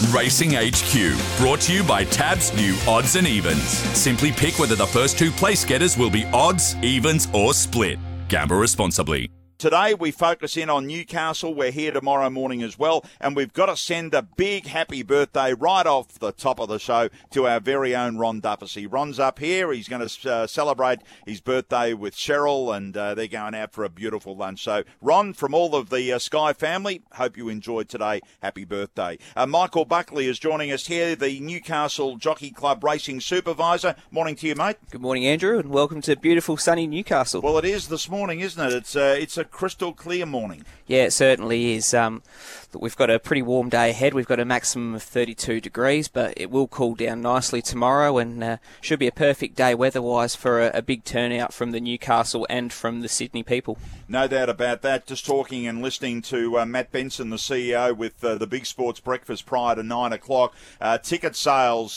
Racing HQ, brought to you by Tab's new Odds and Evens. Simply pick whether the first two place getters will be odds, evens or split. Gamble responsibly. Today we focus in on Newcastle. We're here tomorrow morning as well, and we've got to send a big happy birthday right off the top of the show to our very own Ron Dufficy. Ron's up here. He's going to celebrate his birthday with Cheryl, and they're going out for a beautiful lunch. So, Ron, from all of the Sky family, hope you enjoyed today. Happy birthday. Michael Buckley is joining us here, the Newcastle Jockey Club Racing Supervisor. Morning to you, mate. Good morning, Andrew, and welcome to beautiful sunny Newcastle. Well, it is this morning, isn't it? It's a crystal clear morning. Yeah, it certainly is. We've got a pretty warm day ahead. We've got a maximum of 32 degrees, but it will cool down nicely tomorrow, and should be a perfect day weather-wise for a big turnout from the Newcastle and from the Sydney people. No doubt about that. Just talking and listening to Matt Benson, the CEO, with the Big Sports Breakfast prior to 9 o'clock. Ticket sales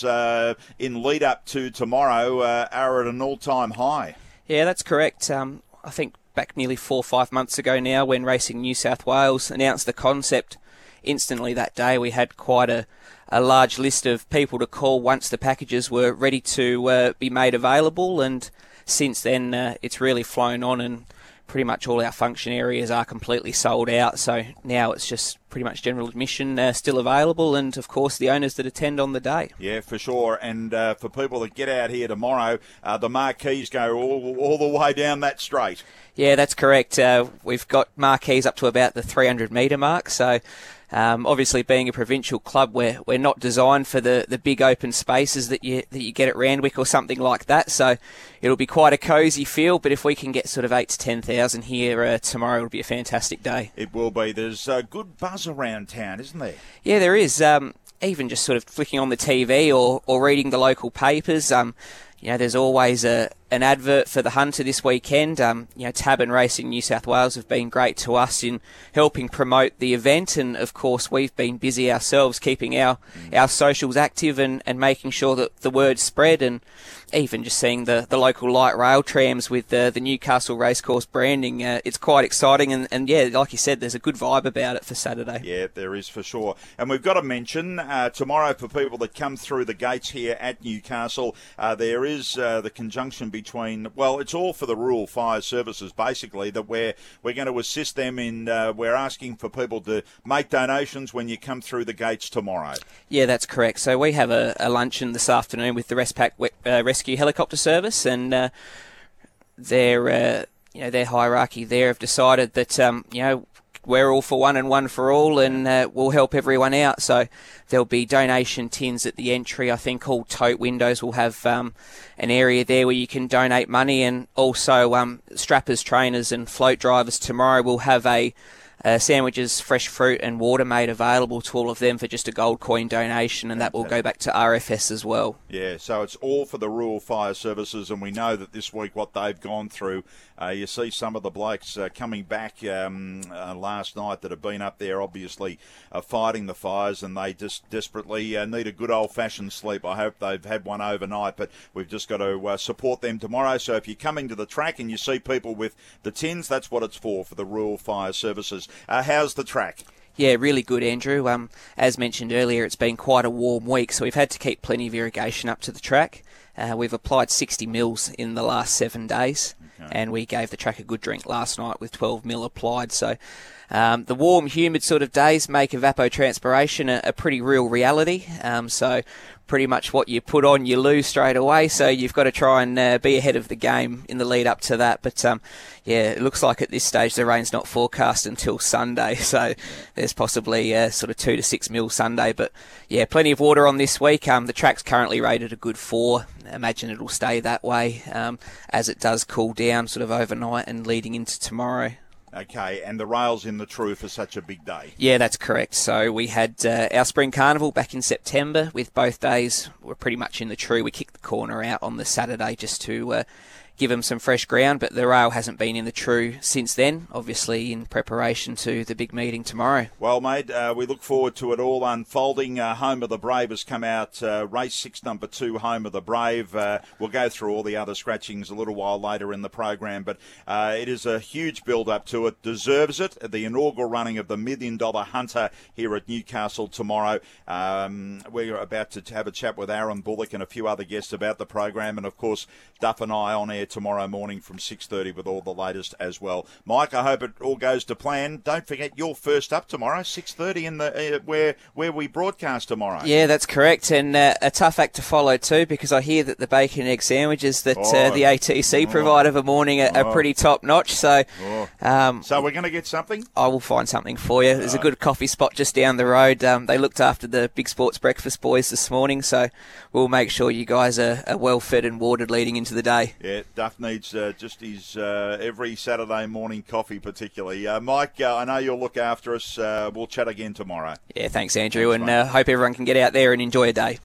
in lead-up to tomorrow are at an all-time high. Yeah, that's correct. I think back nearly 4 or 5 months ago now, when Racing New South Wales announced the concept, instantly that day we had quite a large list of people to call once the packages were ready to be made available, and since then it's really flown on, and pretty much all our function areas are completely sold out. So now it's just pretty much general admission still available, and of course the owners that attend on the day. Yeah, for sure. And for people that get out here tomorrow, the marquees go all the way down that straight. Yeah, that's correct. We've got marquees up to about the 300 metre mark. So obviously, being a provincial club, we're not designed for the big open spaces that you get at Randwick or something like that. So it'll be quite a cosy feel. But if we can get sort of 8,000 to 10,000 here tomorrow, it'll be a fantastic day. It will be. There's a good buzz around town, isn't there? Yeah, there is. Even just sort of flicking on the TV or reading the local papers. There's always an advert for the Hunter this weekend. Tab and Racing New South Wales have been great to us in helping promote the event, and of course we've been busy ourselves keeping our socials active and making sure that the word spread, and even just seeing the local light rail trams with the Newcastle Racecourse branding. It's quite exciting, and yeah, like you said, there's a good vibe about it for Saturday. Yeah, there is for sure. And we've got to mention tomorrow, for people that come through the gates here at Newcastle, there is the conjunction between, well, it's all for the rural fire services, basically, that we're going to assist them in. We're asking for people to make donations when you come through the gates tomorrow. Yeah, that's correct. So we have a luncheon this afternoon with the Respac Rescue Helicopter Service, and their hierarchy there have decided that we're all for one and one for all, and we'll help everyone out. So there'll be donation tins at the entry. I think all tote windows will have an area there where you can donate money, and also strappers, trainers and float drivers tomorrow will have sandwiches, fresh fruit and water made available to all of them for just a gold coin donation, and that will go back to RFS as well. Yeah, so it's all for the rural fire services, and we know that this week what they've gone through, you see some of the blokes coming back last night that have been up there obviously fighting the fires, and they just desperately need a good old-fashioned sleep. I hope they've had one overnight, but we've just got to support them tomorrow. So if you're coming to the track and you see people with the tins, that's what it's for the rural fire services. How's the track? Yeah, really good, Andrew. As mentioned earlier, it's been quite a warm week, so we've had to keep plenty of irrigation up to the track. We've applied 60 mils in the last 7 days, and we gave the track a good drink last night with 12 mil applied. So the warm, humid sort of days make evapotranspiration a pretty real reality. So pretty much what you put on, you lose straight away. So you've got to try and be ahead of the game in the lead up to that. But it looks like at this stage the rain's not forecast until Sunday. So there's possibly sort of 2 to 6 mil Sunday. But yeah, plenty of water on this week. The track's currently rated a good 4. Imagine it'll stay that way as it does cool down sort of overnight and leading into tomorrow. Okay, and the rails in the True for such a big day. Yeah, that's correct. So we had our Spring Carnival back in September with both days. We're pretty much in the True. We kicked the corner out on the Saturday just to give them some fresh ground, but the rail hasn't been in the true since then, obviously in preparation to the big meeting tomorrow. Well, mate, we look forward to it all unfolding. Home of the Brave has come out, race 6, number 2, Home of the Brave. We'll go through all the other scratchings a little while later in the program, but it is a huge build-up to it. Deserves it. The inaugural running of the $1 Million Hunter here at Newcastle tomorrow. We're about to have a chat with Aaron Bullock and a few other guests about the program, and of course Duff and I on air tomorrow morning from 6:30 with all the latest as well. Mike, I hope it all goes to plan. Don't forget you're first up tomorrow, 6:30 in the where we broadcast tomorrow. Yeah, that's correct, and a tough act to follow too, because I hear that the bacon and egg sandwiches that the ATC provide of a morning are pretty top notch. So, so we're going to get something. I will find something for you. There's a good coffee spot just down the road. They looked after the Big Sports Breakfast boys this morning, so we'll make sure you guys are well fed and watered leading into the day. Yeah, Duff needs just his every Saturday morning coffee particularly. Mike, I know you'll look after us. We'll chat again tomorrow. Yeah, thanks, Andrew, and hope everyone can get out there and enjoy a day.